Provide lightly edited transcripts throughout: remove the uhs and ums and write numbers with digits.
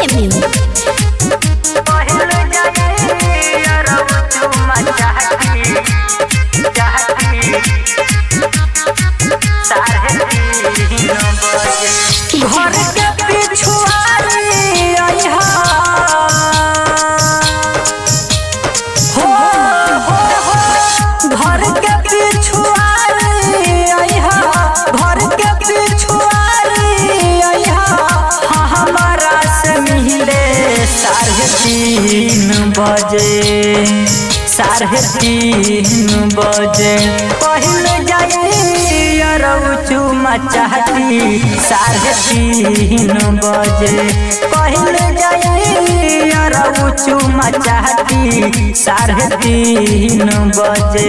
music. घर के पिछुआरी आइहा हो घर के पिछुआरी आइहा घर के पिछुआरी आइहा हमारा से मिले 3:30 बजे पहले जाई चुमा चाहती 3:30 बजे पहले जाई चुमा चाहती 3:30 बजे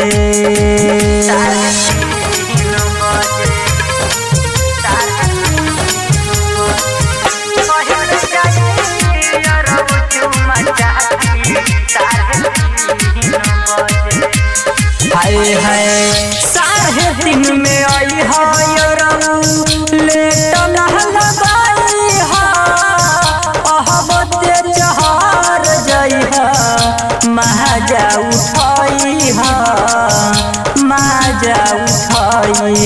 हाय हाय 3:30 में आई लेट लगाई अहबते चहर जइहा माजा उठाई माजा उठाई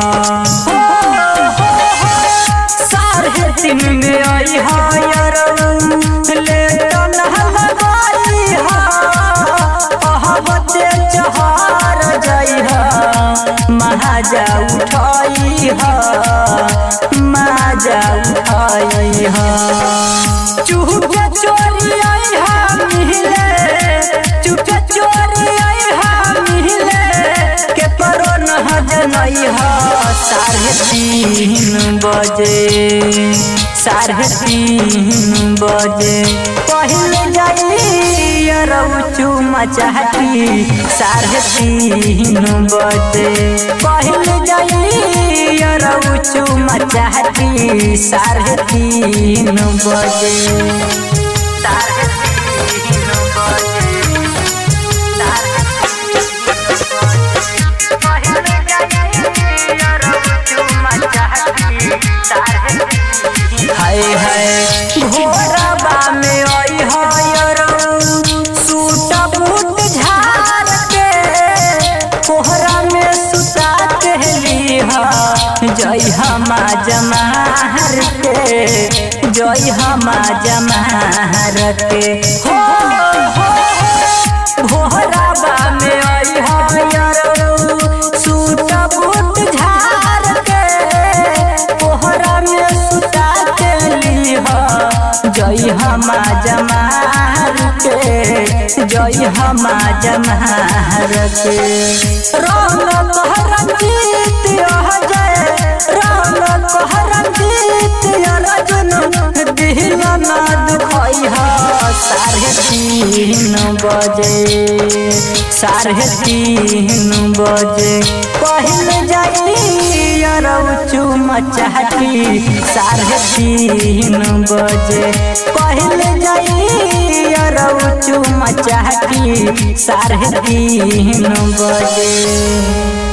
3:30 में आई लेट लगाई अहबते चहर जइहा माजा उठाई माजा उठाई चुपके चोरी आई मिले चुपके चोरी आई मिले के परो न जनई 3:30 बजे 3:30 बजे पहले जाई चुमा चाहती 3:30 बजे पहले जाई चुमा चाहती 3:30 बजे 3:30 हाय हाय घोड़ाबा में आई सूट बूट झाड़ के कोहरा में सुता कहली जय हमा जमाहर के जय हमा जमाहर के हो घोड़ाबा में आई सूट बूट झाड़ के कोहरा में सुता कहली जय हमा जमाहर के जय हमा जमाहर के रंग कहरंजीत जय रंग कहरंजीत अर्जुन दिल न दुखई 3:30 बजे 3:30 बजे पहले जाई चुमा चाहती 3:30 बजे पहले जाई चुमा चाहती 3:30 बजे।